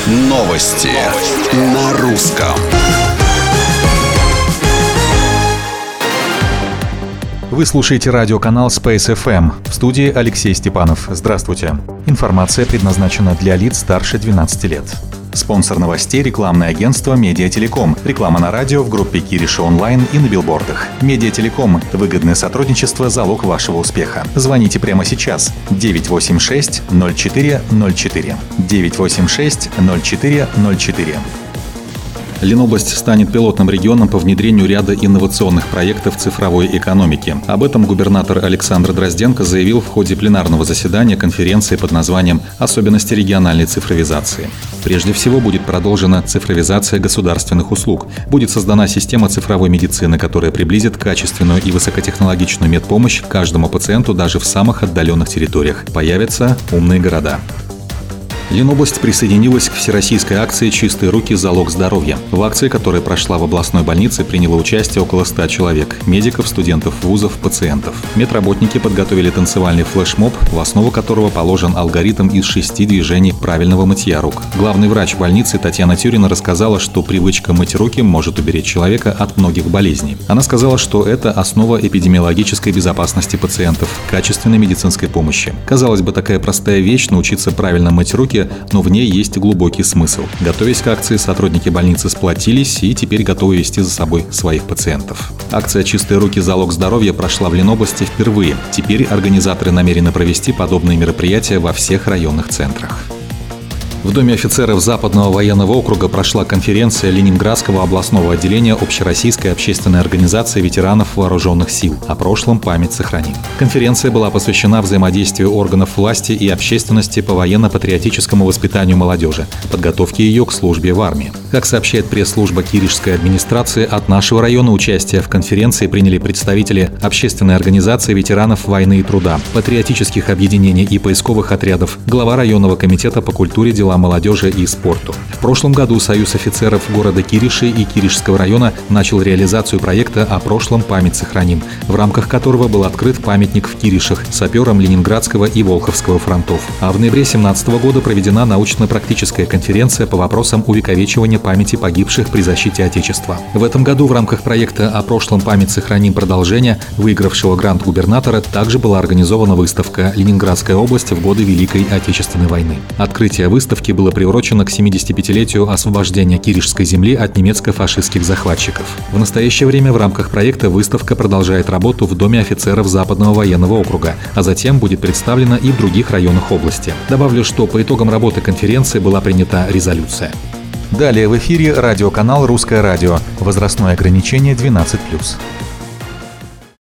Новости на русском. Вы слушаете радиоканал Space FM. В студии Алексей Степанов. Здравствуйте. Информация предназначена для лиц старше 12 лет. Спонсор новостей — рекламное агентство «Медиателеком». Реклама на радио, в группе Кириша онлайн и на билбордах. «Медиателеком» — выгодное сотрудничество — залог вашего успеха. Звоните прямо сейчас. 986-0404. 986-0404. Ленобласть станет пилотным регионом по внедрению ряда инновационных проектов цифровой экономики. Об этом губернатор Александр Дрозденко заявил в ходе пленарного заседания конференции под названием «Особенности региональной цифровизации». Прежде всего будет продолжена цифровизация государственных услуг. Будет создана система цифровой медицины, которая приблизит качественную и высокотехнологичную медпомощь каждому пациенту даже в самых отдаленных территориях. Появятся умные города. Ленобласть присоединилась к всероссийской акции «Чистые руки. Залог здоровья». В акции, которая прошла в областной больнице, приняло участие около 100 человек – медиков, студентов вузов, пациентов. Медработники подготовили танцевальный флешмоб, в основу которого положен алгоритм из 6 движений правильного мытья рук. Главный врач больницы Татьяна Тюрина рассказала, что привычка мыть руки может уберечь человека от многих болезней. Она сказала, что это основа эпидемиологической безопасности пациентов, качественной медицинской помощи. Казалось бы, такая простая вещь – научиться правильно мыть руки, но в ней есть глубокий смысл. Готовясь к акции, сотрудники больницы сплотились и теперь готовы вести за собой своих пациентов. Акция «Чистые руки. Залог здоровья» прошла в Ленобласти впервые. Теперь организаторы намерены провести подобные мероприятия во всех районных центрах. В Доме офицеров Западного военного округа прошла конференция Ленинградского областного отделения Общероссийской общественной организации ветеранов вооруженных сил «О прошлом память сохраним». Конференция была посвящена взаимодействию органов власти и общественности по военно-патриотическому воспитанию молодежи, подготовке ее к службе в армии. Как сообщает пресс-служба Киришской администрации, от нашего района участие в конференции приняли представители общественной организации ветеранов войны и труда, патриотических объединений и поисковых отрядов, глава районного комитета по культуре, делам молодежи и спорту. В прошлом году Союз офицеров города Кириши и Киришского района начал реализацию проекта «О прошлом память сохраним», в рамках которого был открыт памятник в Киришах саперам Ленинградского и Волховского фронтов. А в ноябре 2017 года проведена научно-практическая конференция по вопросам увековечивания памяти погибших при защите Отечества. В этом году в рамках проекта «О прошлом память сохраним» продолжения, выигравшего грант губернатора, также была организована выставка «Ленинградская область в годы Великой Отечественной войны». Открытие выставки было приурочено к 75-летию освобождения Киришской земли от немецко-фашистских захватчиков. В настоящее время в рамках проекта выставка продолжает работу в Доме офицеров Западного военного округа, а затем будет представлена и в других районах области. Добавлю, что по итогам работы конференции была принята резолюция. Далее в эфире радиоканал «Русское радио». Возрастное ограничение 12+.